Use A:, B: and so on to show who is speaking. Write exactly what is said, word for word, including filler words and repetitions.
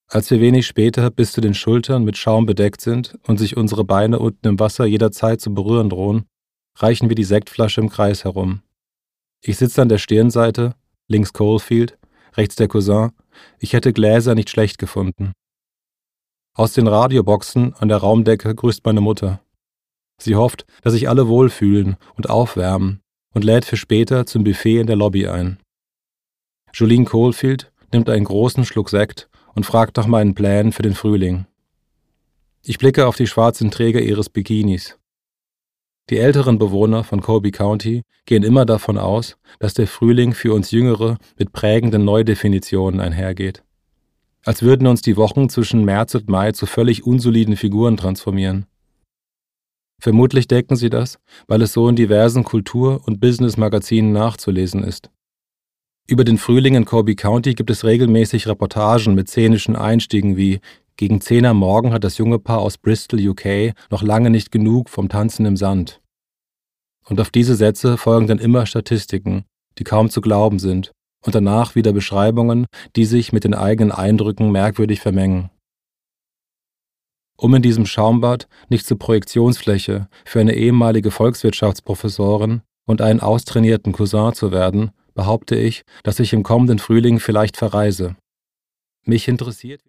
A: Als wir wenig später bis zu den Schultern mit Schaum bedeckt sind und sich unsere Beine unten im Wasser jederzeit zu berühren drohen, reichen wir die Sektflasche im Kreis herum. Ich sitze an der Stirnseite, links Caulfield, rechts der Cousin. Ich hätte Gläser nicht schlecht gefunden. Aus den Radioboxen an der Raumdecke grüßt meine Mutter. Sie hofft, dass sich alle wohlfühlen und aufwärmen und lädt für später zum Buffet in der Lobby ein. Jolene Caulfield nimmt einen großen Schluck Sekt und fragt nach meinen Plänen für den Frühling. Ich blicke auf die schwarzen Träger ihres Bikinis. Die älteren Bewohner von Colby County gehen immer davon aus, dass der Frühling für uns Jüngere mit prägenden Neudefinitionen einhergeht. Als würden uns die Wochen zwischen März und Mai zu völlig unsoliden Figuren transformieren. Vermutlich denken sie das, weil es so in diversen Kultur- und Business-Magazinen nachzulesen ist. Über den Frühling in Colby County gibt es regelmäßig Reportagen mit szenischen Einstiegen wie »Gegen zehn am Morgen hat das junge Paar aus Bristol, U K, noch lange nicht genug vom Tanzen im Sand.« Und auf diese Sätze folgen dann immer Statistiken, die kaum zu glauben sind, und danach wieder Beschreibungen, die sich mit den eigenen Eindrücken merkwürdig vermengen. Um in diesem Schaumbad nicht zur Projektionsfläche für eine ehemalige Volkswirtschaftsprofessorin und einen austrainierten Cousin zu werden, behaupte ich, dass ich im kommenden Frühling vielleicht verreise. Mich interessiert